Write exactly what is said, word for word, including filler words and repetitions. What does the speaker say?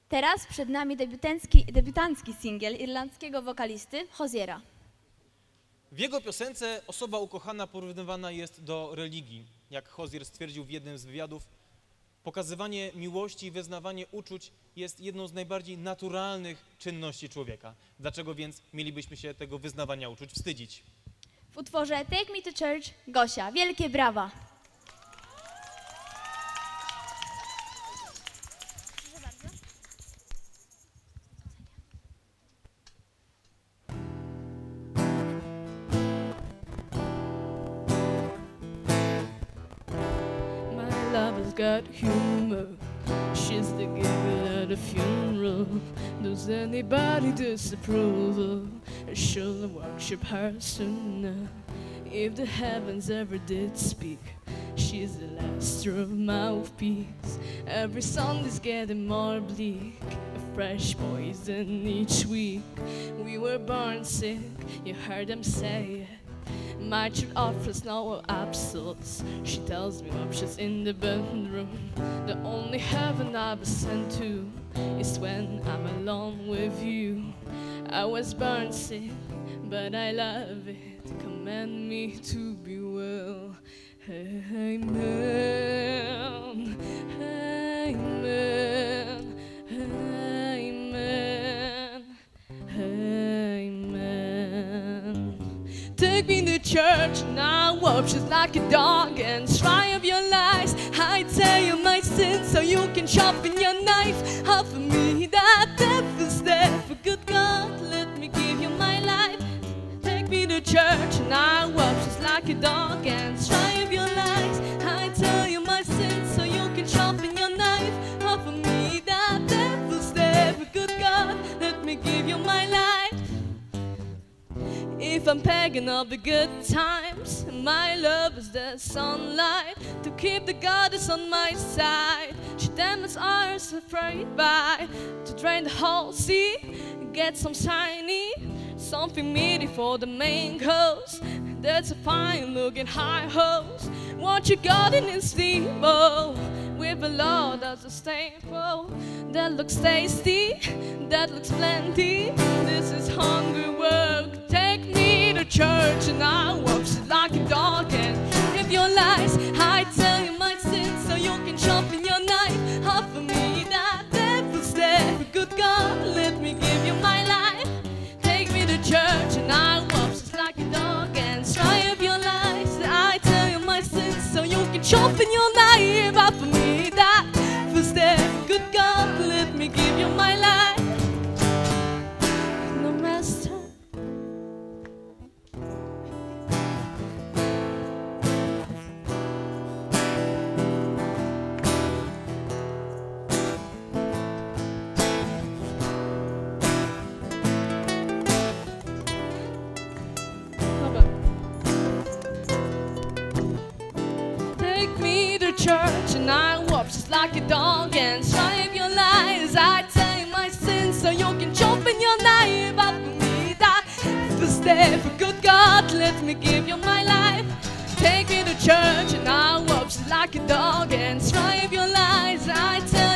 Teraz przed nami debiutancki, debiutancki singiel irlandzkiego wokalisty Hoziera. W jego piosence osoba ukochana porównywana jest do religii. Jak Hozier stwierdził w jednym z wywiadów, pokazywanie miłości i wyznawanie uczuć jest jedną z najbardziej naturalnych czynności człowieka. Dlaczego więc mielibyśmy się tego wyznawania uczuć wstydzić? W utworze Take Me to Church Gosia. Wielkie brawa! Lover's got humor. She's the giggle at a funeral. Does anybody disapprove? She'll worship her soon. If the heavens ever did speak, she's the last true mouthpiece. Every song is getting more bleak, a fresh poison each week. We were born sick, you heard them say it. My truth offers no absolutes. She tells me when she's in the bedroom. The only heaven I've sent to is when I'm alone with you. I was born sick, but I love it. Command me to be well. Amen. Amen. Amen. Amen. Take me to church and I walk just like a dog and try of your lies. I tell you my sins so you can sharpen your knife. Offer me that devil's death. For good God, let me give you my life. Take me to church and I walk just like a dog and try of your lies. I tell you my sins so you can sharpen your knife. Offer me that devil's death. For good God, let me give you my life. If I'm pegging all the good times, my love is the sunlight to keep the goddess on my side. She damns ours afraid by to drain the whole sea, get some shiny, something meaty for the main course. That's a fine looking high hose. Want your garden in steeple with a Lord as a staple. That looks tasty, that looks plenty. This is hungry work. Take me to church and I walk just like a dog and if your lies, I tell you my sins so you can sharpen your knife. Offer me that devil's death. Good God, let me give you my life. Take me to church and I walk just like a dog and try of your lies. I tell you my sins so you can sharpen your knife. Offer me that devil's death. Good God, let me give you my life. No master. Church and I walk just like a dog and try of your lies. I tell you my sins so you can jump in your knife. Offer me that first step. For good God, let me give you my life. Take me to church and I walk just like a dog and try of your lies. I tell